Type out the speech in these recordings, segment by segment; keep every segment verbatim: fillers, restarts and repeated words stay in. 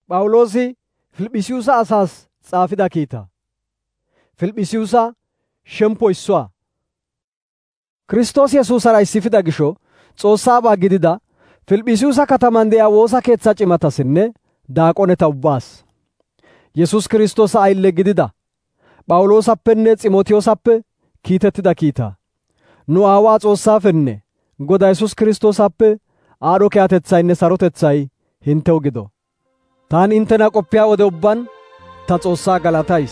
Phawuloosi Fiiliphisiyuusa asaas xaafida kiita. Fiiliphisiyuusa shemppo issuwaa. Kiristoos Yesuusara issifida gisho Xoossaabaa gidida Fiiliphisiyuusa kataman de'iyaa woosa keetsaa cimatasinne daaqoneta ubbaas. Yesuus Kiristoosa aylle gidida Phawuloosappenne Ximootiyoosappe kiitettida kiita. Nu Aawaa Xoossaafenne Godaa Yesuus Kiristoosappe aadho kiyatetsaynne sarotetsay hintew gido. Taani inttena qoppiyaa wode ubbaan ta Xoossaa galatays.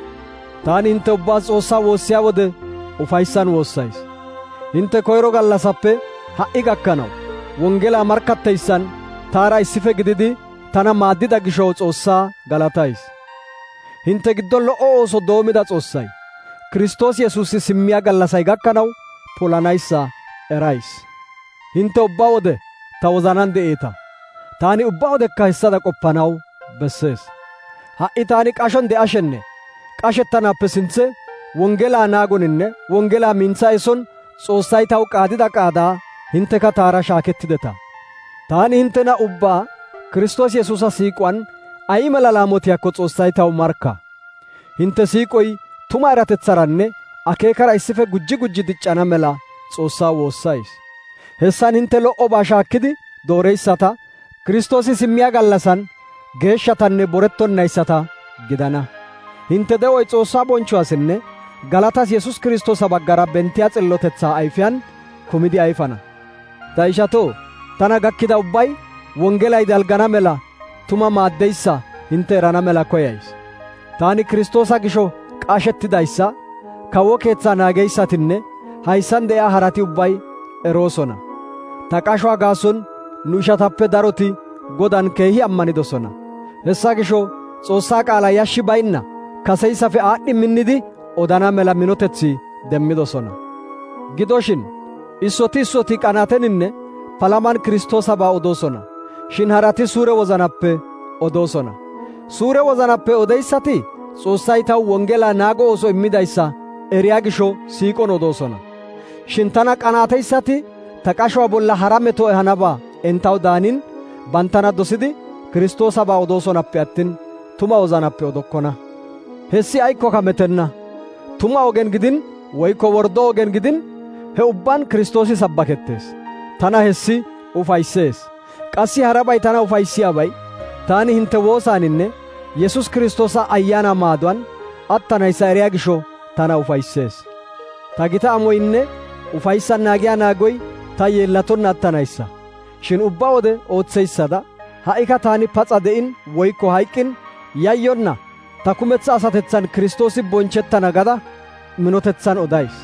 Taani hintte ubbaas Xoossaa woossiyaa wode ufayssan woossays. Hintte koyro gallasappe ha'i gakkanaw wongelaa markkatteyssan taara issife gididi tana maaddida gisho Xoossaa galatays. Hintte giddon lo''o ooso doomida Xoossay Kiristoos Yesuusi simmiyaa gallasay gakkanaw polanayssa erays. Hintte ubba wode ta wozanan de'eeta. Taani ubba wodekka hessada qoppanaw bessees. Ha'i taani qashon de'ashenne qashettanaappe sinthe wongelaa naagoninne wongelaa mintsa eson Xoossay taw qaadida qaadaa hintteka taara shaakettideta. Taani hinttena ubbaa Kiristoos Yesuusa siiquwan ay mala laamotiyaakko Xoossay taw markka. Hintte siiqoy tuma eratetsaranne akeekara issife gujji gujji diccana mela Xoossaa woossays. Hessan hintte lo''obaa shaakkidi dooreyssata Kiristoosi simmiyaa gallasan geeshshatanne borettonnayssata gidana. Hintte de'oy Xoossaa bonchchuwaasinne galatas Yesuus Kiristoosa baggara bentiyaa xillotetsaa ayfiyaan kumidi ayfana. Ta ishatoo, tana gakkida ubbay wongelay dalgana mela tuma maaddeyssa hintte erana mela koyays. Taani Kiristoosa gisho qashettidayssa kawo keetsaa naageyssatinne hayssan de'iyaa harati ubbay eroosona. Ta qashuwaa gaason nu ishatappe daroti Godan keehi ammanidosona. Hessa gisho Xoossaa qaalaa yashshi baynna kaseyssafe aadhdhi minnidi odana mela minotetsi demmidosona. Gidoshin issoti issoti qanaateninne palaman Kiristoosabaa odoosona. Shin harati suure wozanappe odoosona. Suure wozanappe odeyssati Xoossay taw wongelaa naago ooso immidayssa eriyaa gisho siiqon odoosona. Shin tana qanaateyssati ta qashuwaa bolla hara meto ehanabaa entaw daanin banttana dosidi Kiristoosabaa odoosonappe attin tuma wozanappe odokkona. Hessi aykkoka metenna. Tuma ogen gidin woykko wordo ogen gidin he ubbaan Kiristoosi sabbakettees. Tana hessi ufayssees. Qassi harabay tana ufayssiyaabay taani hintte woosaaninne Yesuus Kiristoosa ayyaana maaduwan attanayssa eriyaa gisho tana ufayssees. Ta gita amoynne ufayssan naagiyaa naagoy ta yeellatonna attanayssa. Shin ubba wode ootseyssada ha'ika taani paxa de'in woykko hayqqin yayyonna ta kumetsa asatetsan Kiristoosi bonchettana gada minotetsan odays.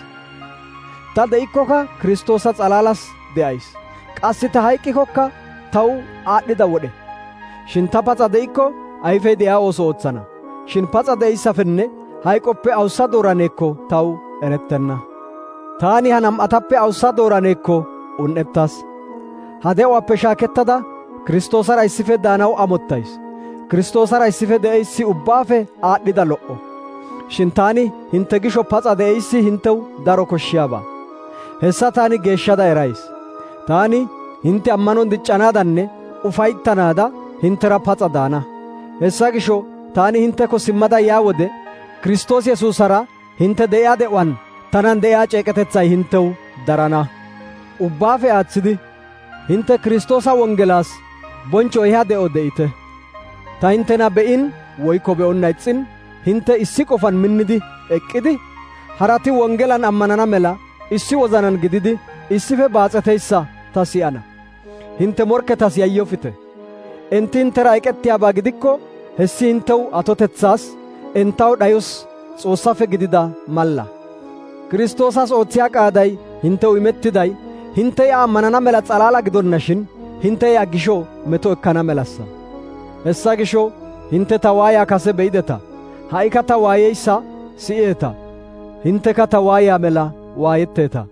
Ta de'ikkokka Kiristoosa xalaalas de'ays. Qassi ta hayqqikokka taw aadhdhida wodhe. Shin ta paxa de'ikko ayfey de'iyaa ooso ootsana. Shin paxa de'issafenne hayqoppe awussa dooraneekko taw erettenna. Taani ha nam'atappe awussa dooraneekko un"ettas. Ha de'uwaappe shaakettada Kiristoosara issife daanaw amottays. Kiristoosara issife de'eyssi ubbaafe aadhdhida lo"o. Shin taani hintte gisho paxa de'eyssi hintew daro koshshiyaabaa. Hessa taani geeshshada erays. Taani hintte ammanon diccanaadanne ufayttanaada hinttera paxa daana. Hessa gisho taani hintteko simmada yaa wode Kiristoos Yesuusara hintte de'iyaa de'uwan tanan de'iyaa ceeqetetsay hintew darana. Ubbaafe aatsidi hintte Kiristoosa wongelaas bonchcho ehiyaa de'o de'ite. Ta hinttena be'in woykko be'onna ixxin hintte issi qofan minnidi eqqidi harati wongelan ammanana mela issi wozanan gididi issife baaxeteyssa ta si'ana. Hintte morketas yayyofite. Enti hinttera eqettiyaabaa gidikko hessi hintew atotetsaas entaw dhayos Xoossafe gidida malla. Kiristoosas oothiyaa qaaday hintew imettiday hintte yaa ammanana mela xalaala gidonnashin hintte yaa gisho meto ekkana melassa. Hessa gisho hintte ta waayaa kase be'ideta. Ha'ika ta waayeyssa si'eeta. Hintteka ta waayaa mela waayetteeta.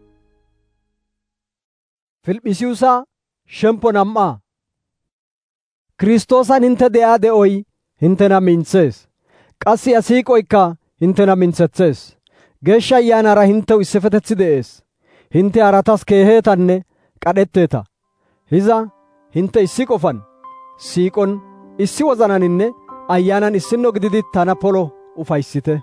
Fiiliphisiyuusa shemppo nam'aa. Kiristoosan hintte de'iyaa de'oy hinttena mintsees. Qassi a siiqoykka hinttena mintsetsees. Geeshsha Ayyaanaara hintew issifetetsi de'ees. Hintte haratas keeheetanne qadhetteeta. Hiza hintte issi qofan siiqon issi wozananinne ayyaanan issino gididi tana polo ufayssite.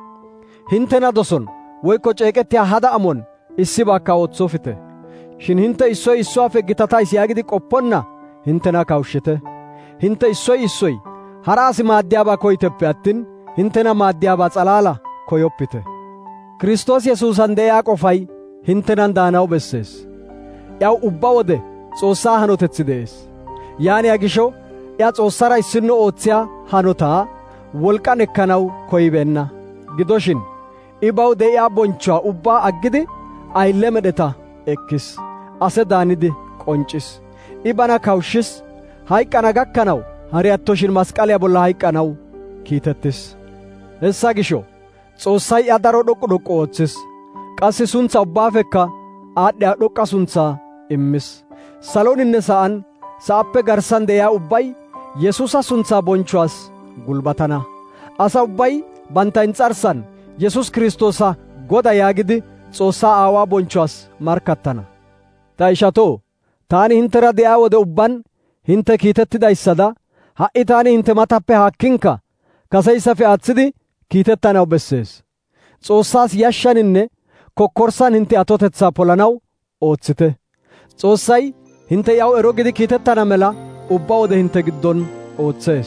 Hintena doson woykko ceeqettiya hada amon issibaakka ootsofite. Shin hinte issoy issuwaafe gitatays yaagidi qopponna hintena kawushshite. Hinte issoy issoy hara asi maaddiyaabaa koyiteppe attin hintena maaddiyaabaa xalaala koyoppite. Kiristoos Yesuusan de'iyaa qofay hintenan daanaw bessees. Yaw ubba wode Xoossaa hanotetsi de'ees. Yaaniyaa gisho ya Xoossara issino ootsiyaa hanotaa wolqan ekkanaw koyibeenna. Gidoshin I baw de'iyaa bonchchuwaa ubbaa aggidi aylle medheta ekkis. Ase daanidi qonccis. I bana kawushshis. Hayqqana gakkanaw hari attoshin masqaliyaa bolla hayqqanaw kiitettis. Hessa gisho Xoossay iya daro dhoqqu dhoqqu ooththis. Qassi suntsaa ubbaafekka aadhdhiyaa dhoqqa suntsaa immis. Saloninne sa'an, sa'appe garssan de'iyaa ubbay Yesuusa suntsaa bonchchuwaas gulbatana. Asa ubbay bantta ins'arssan Yesuus Kiristoosa Goda yaagidi Xoossaa Aawaa bonchchuwaas markkattana. Ta ishatoo, taani hinttera de'iyaa wode ubban hintte kiitettidayssada, ha'i taani hintte matappe haakkinkka kaseyssafe aatsidi kiitettanaw bessees. Xoossaas yashshaninne kokkorsan hintte atotetsaa polanaw ootsite. Xoossay hintte yaw ero gidi kiitettana mela ubba wode hintte giddon ootsees.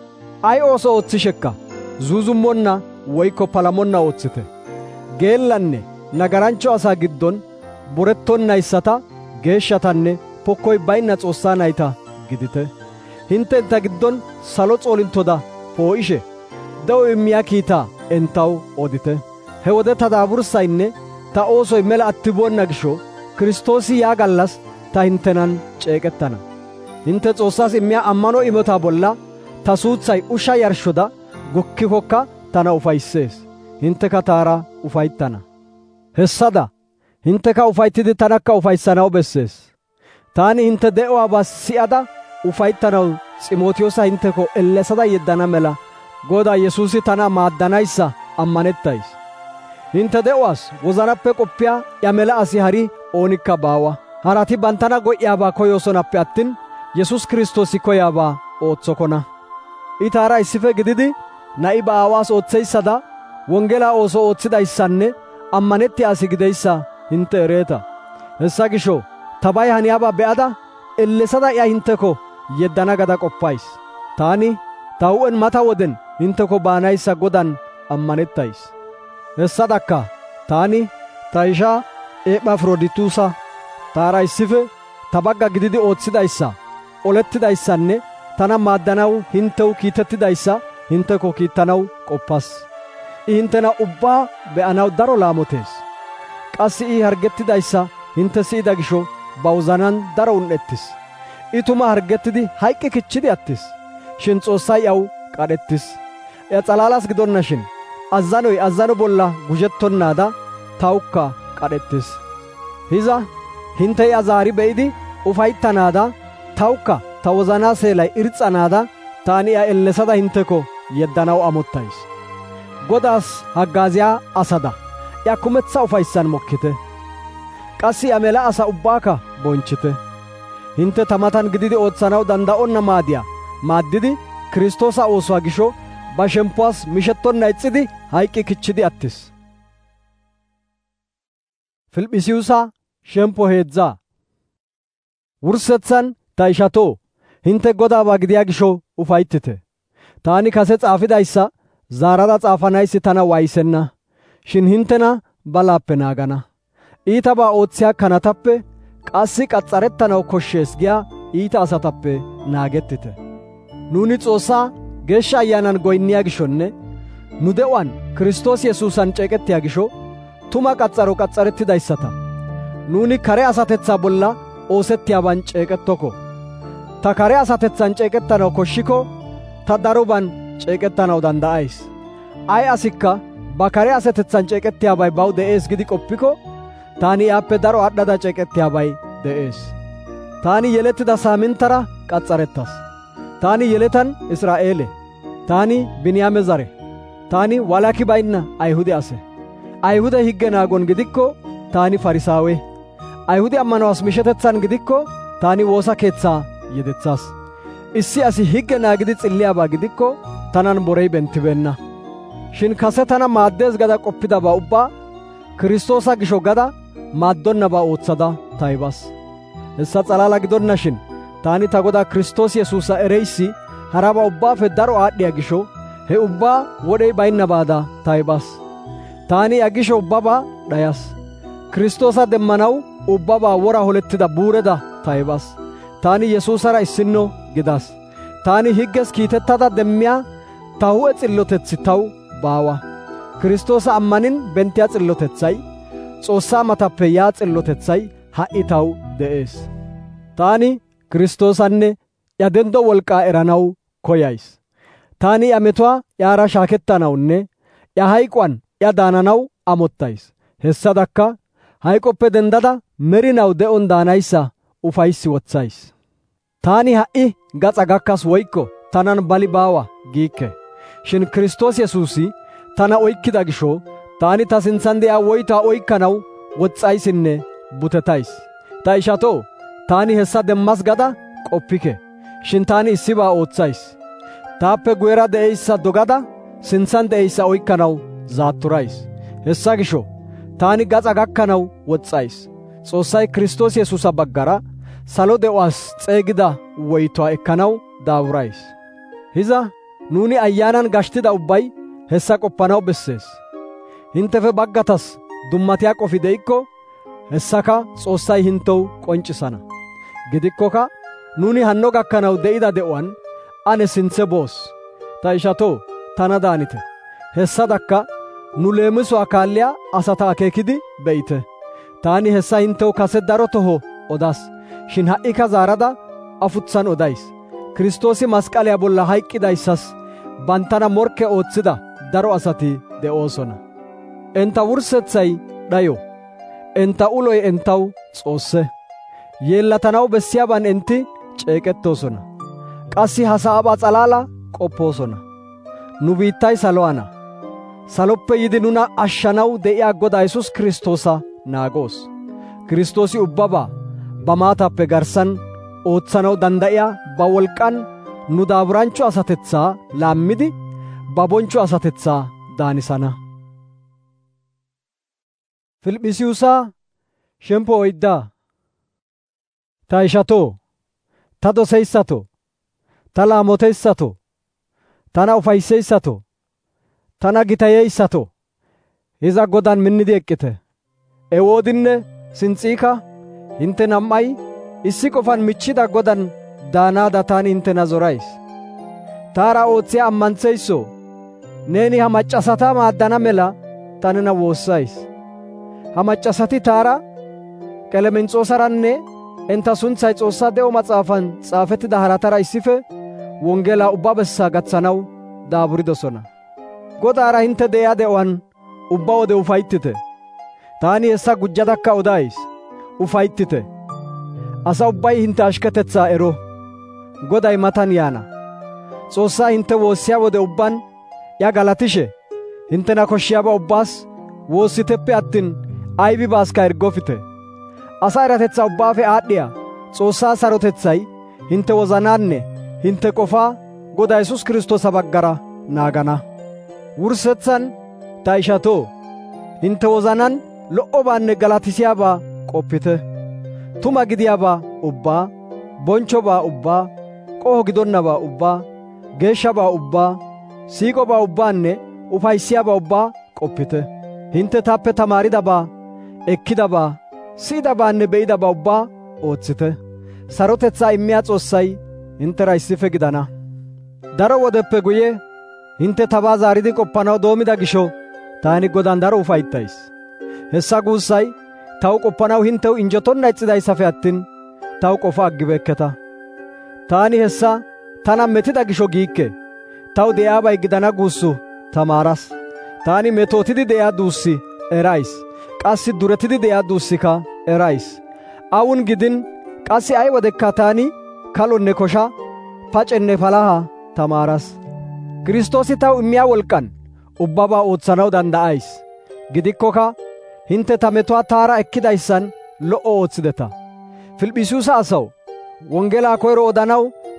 Ay ooso ootsishekka zuuzummonna woykko palamonna ootsite. Geellanne nagaranchcho asaa giddon borettonnayssata geeshshatanne pokkoy baynna Xoossaa nayta gidite. Hintte entta giddon salo s'oolinttoda poo'ishe de'o immiyaa kiitaa entaw odite. He wode ta daaburssaynne ta oosoy mela attiboonna gisho Kiristoosi yaa gallas ta hintenan ceeqettana. Hintte Xoossaas immiyaa ammano imotaa bolla ta suuthay ushsha yarshshoda gukkikokka tana ufayssees. Hintteka taara ufayttana. Hessada hintteka ufayttidi tanakka ufayssanaw bessees. Taani hintte de'uwaabaa si'ada ufayttanaw S'imootiyoosa hintteko ellesada yeddana mela Godaa Yesuusi tana maaddanayssa ammanettays. Hintte de'uwaas wozanappe qoppiyaa ya mela asi hari oonikka baawa. Harati banttana go'iyaabaa koyoosonappe attin Yesuus Kiristoosi koyaabaa ootsokona. I taara issife gididi na'i ba aawaas ootseyssada wonggelaa ooso oothidayssanne ammanettiya asi gideyssa hintte ereeta. Hessa gisho tabay haniyaabaa be'ada ellesada iya hintteko yeddana gada qoppays. Taani ta hu'en mata woden hintteko baanayssa Godan ammanettays. Hessadakka taani ta ishaa Ephafrodituusa taara issife ta bagga gididi ooththidayssa olettidayssanne tana maaddanaw hinttew kiitettidayssa hintteko kiittanaw qoppas. I hinttena ubbaa be'anaw daro laamotees. Qassi I hargettidayssa hintte si'ida gisho ba wozanan daro un"ettis. I tuma hargettidi hayqqi kichchidi attis. Shin Xoossay yaw qadhettis. Ya xalaalas gidonnashin azzanoy azzano bolla gujettonnaada tawukka qadhettis. Hiza hintte iya zaari be'idi ufayttanaada tawukka ta wozanaa seelay irxxanaada taani iya ellesada hintteko yeddanaw amottays. Godaas haggaaziyaa asada iya kumetsa ufayssan mokkite. Qassi iya mela asa ubbaaka bonchchite. Hintte ta matan gididi ootsanaw danda'onna maadiyaa maaddidi Kiristoosa oosuwaa gisho ba shemppuwaas mishettonna ixxidi hayqqi kichchidi attis. Filiphisiyuusa shemppo heezzaa. Wurssetsan ta ishatoo, hintte Godaabaa gidiyaa gisho ufayttite. Taani kase xaafidayssa zaarada xaafanayssi tana waayisenna. Shin hinttena balaappe naagana. Iitabaa ootsiyaa kanatappe qassi qaxxarettanaw koshshees giyaa iita asatappe naagettite. Nuuni Xoossaa Geeshsha Ayyaanan goynniyaa gishonne nu de'uwaan Kiristoos Yesuusan ceeqettiyaa gisho tuma qaxxaro qaxxarettidayssata. Nuuni kare asatetsaa bolla oosettiyaaban ceeqettoko. Ta kare asatetsan ceeqettanaw koshshiko ta daroban ceeqettanaw danda'ays. Ay asikka ba kare asatetsan ceeqettiyaabay baw de'ees gidi qoppiko taani iyaappe daro aad'd'ada ceeqettiyaabay de'ees. Taani yelettida saamintara qaxxarettas. Taani yeletan Israa'eele. Taani Biniyaame zare. Taani walaki baynna Ayhude ase. Ayhude higge naagon gidikko taani Farisaawe. Ayhude ammanuwaas mishetetsan gidikko taani woosa keetsaa yedetsaas. issi asi higge naagidi xilliyaabaa gidikko tanan borey bentibeenna. Shin kase tana maaddees gada qoppidabaa ubbaa Kiristoosa gisho gada maaddonnabaa ootsada taybas. Hessa xalaala gidonna shin taani ta Godaa Kiristoos Yesuusa ereyssi haraba ubbaafe daro aadhdhiya gisho he ubbaa wodhey baynnabaada taybas. Taani ya gisho ubbabaa dhayas. Kiristoosa demmanaw ubbabaa wora holettida buureda taybas. Taani Yesuusara issinno gidas. Taani higges kiitettada demmiyaa ta hu'e xillotetsi taw baawa. Kiristoosa ammanin bentiya xillotethay, Xoossaa matappe yaa xillotetsay ha'i taw de'ees. Taani Kiristoosanne ya dendo wolqaa eranaw koyays. Taani ya metuwaa yaara shaakettanawunne ya hayquwan ya daananaw amottays. Hessadakka hayqoppe dendada merinaw de'on daanayssa ufayssi wotsays. Taani ha'i gaxa gakkas woykko tanan bali baawa giikke. Shin Kiristoos Yesuusi tana oykkida gisho taani ta sintsan de'iyaa woytaa oykkanaw woxxaysinne butetays. Ta ishatoo, taani hessa demmas gada qoppike. Shin taani issibaa ootsays. Taappe guyera de'eyssa dogada sintsan de'eyssa oykkanaw zaatturays. Hessa gisho taani gaxa gakkanaw woxxays. Xoossay Kiristoos Yesuusa baggara salo de'uwaas xeegida woytuwaa ekkanaw daaburays. Hiza nuuni ayyaanan gashtida ubbay hessa qoppanaw bessees. Hintefe baggatas dummatiyaa qofi de'ikko hessaka Xoossay hintew qonccisana. Gidikkoka nuuni hanno gakkanaw de'ida de'uwaan ane sinthe boos. Ta ishatoo, tana daanite. Hessadakka nu leemisuwaa kaalliyaa asata akeekidi be'ite. Taani hessa hintew kase daro toho odas, shin ha'ika zaarada afutsan odays. Kiristoosi masqaliyaa bolla hayqqidayssas banttana morkke ootsida daro asati de'oosona. Enta wursetsay dhayo, enta uloy entaw Xoosse. Yeellatanaw bessiyaaban enti ceeqettoosona. Qassi ha sa'abaa xalaala qoppoosona. Nu biittay salo'ana. Saloppe yidi nuna ashshanaw de'iyaa Godaa Yesuus Kiristoosa naagoos. Kiristoosi ubbabaa ba maatappe garssan ootsanaw danda'iyaa ba wolqan nu daaburanchcho asatetsaa laammidi ba bonchcho asatetsaa daanisana. Filiphisiyuusaa shemppo oyddaa. Ta ishatoo, ta doseyssatoo, ta laamoteyssatoo, tana ufaysseyssatoo, tana gitayeyssatoo, iza Godan minnidi eqqite. Ewoodinne Sinxiika hintte nam'ay issi qofan michchida Godan daanaada taani hinttena zorays. Taara ootsiyaa ammanththeyssoo, neeni ha maccasata maaddana mela ta nena woossays. Ha maccasati taara Qelemenxoosaranne enta sunthay Xoossaa de'o maxaafan xaafettida haratara issife wonggelaa ubba bessaa gatsanaw daaburidosona. Godaara hintte de'iyaa de'uwaan ubba wode ufayttite. Taani hessa gujjadakka odays. Ufayttite. Asa ubbay hintte ashketetsaa ero. Goday matan yaana. Xoossaa hintte woossiyaa wode ubban ya galatishe hinttena koshshiyaaba ubbaas woossiteppe attin aybibaaska hirgofite. Asa eratetsaa ubbaafe aadhdhiyaa Xoossaa sarotetsay hintte wozanaanne hintte qofaa Godaa Yesuus Kiristoosa baggara naagana. Wurssetsan ta ishatoo, hintte wozanan lo"obaanne galatisiyaabaa qoppite. Tuma gidiyaabaa ubbaa, bonchchobaa ubbaa, qoho gidonnabaa ubbaa, geeshshabaa ubbaa, siiqobaa ubbaanne ufayssiyaabaa ubbaa qoppite. Hintte taappe tamaaridabaa, ekkidabaa, siyidabaanne be'idabaa ubbaa ootsite. Sarotetsaa immiyaa Xoossay hinttera issife gidana. Daro wodeppe guye hintte tabaa zaaridi qoppanaw doomida gisho taani Godan daro ufayttays. Hessa guussay taw qoppanaw hintew injjetonna ixxidayssafe attin taw qofa aggibeekketa. Taani hessa tana metida gisho giikke. Taw de'iyaabay gidana guussu tamaaras. Taani metootidi de'iyaa duussi erays. Qassi duretidi de'iyaa duussika erays. Awun gidin qassi ay wodekka taani kalonne kosha, pacenne palaha tamaaras. Kiristoosi taw immiyaa wolqan ubbabaa ootsanaw danda'ays. Gidikkoka hintte ta metuwaa taara ekkidayssan lo"o ooththideta. Filiphisiyuusa asaw, wonggelaa koyro odanaw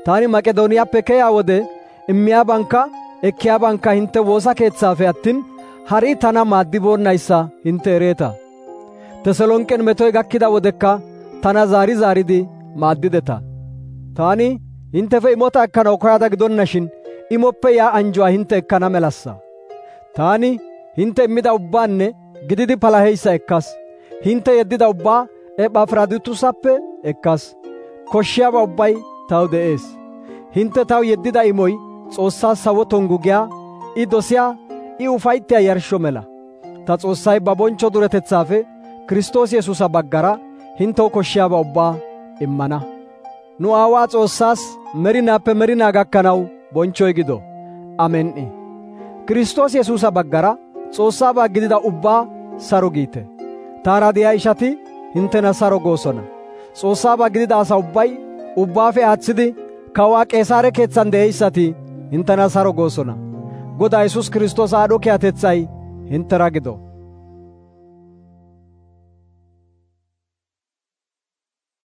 Taani Maqedooniyappe keyaa wode immiyaabankka ekkiyaabankka hintte woosa keeththaafe attin harii tana maaddiboonnayssa hintte ereeta. Tesalonqen metoy gakkida wodekka tana zaari zaaridi maaddideta. Taani hinttefe imota ekkanaw koyada gidonnashin imoppe yaa anjuwaa hintte ekkana melassa. Taani hintte immida ubbaanne gididi palaheyssa ekkas. Hintte yeddida ubbaa Ephafroditusappe ekkas. Koshshiyaaba ubbay taw de'ees. Hintte taw yeddida imoy Xoossaas sawo tongu giyaa, I dosiyaa, I ufayttiyaa yarshsho mela. Ta Xoossay ba bonchcho duretetsaafe Kiristoos Yesuusa baggara hinttew koshshiyaaba ubbaa immana. Nu Aawaa Xoossaas merinaappe merinaa gakkanaw bonchchoy gido. Amen"i. Kiristoos Yesuusa baggara Xoossaabaa gidida ubbaa saro giite. Taara diyaa ishati hinttena saro goosona. Xoossaabaa gidida asa ubbay ubbaafe aatsidi kawaa Qeesaare keetsan de'eyssati hinttena saro goosona. Godaa Yesuus Kiristoos aadho kiyatetsay hinttera gido.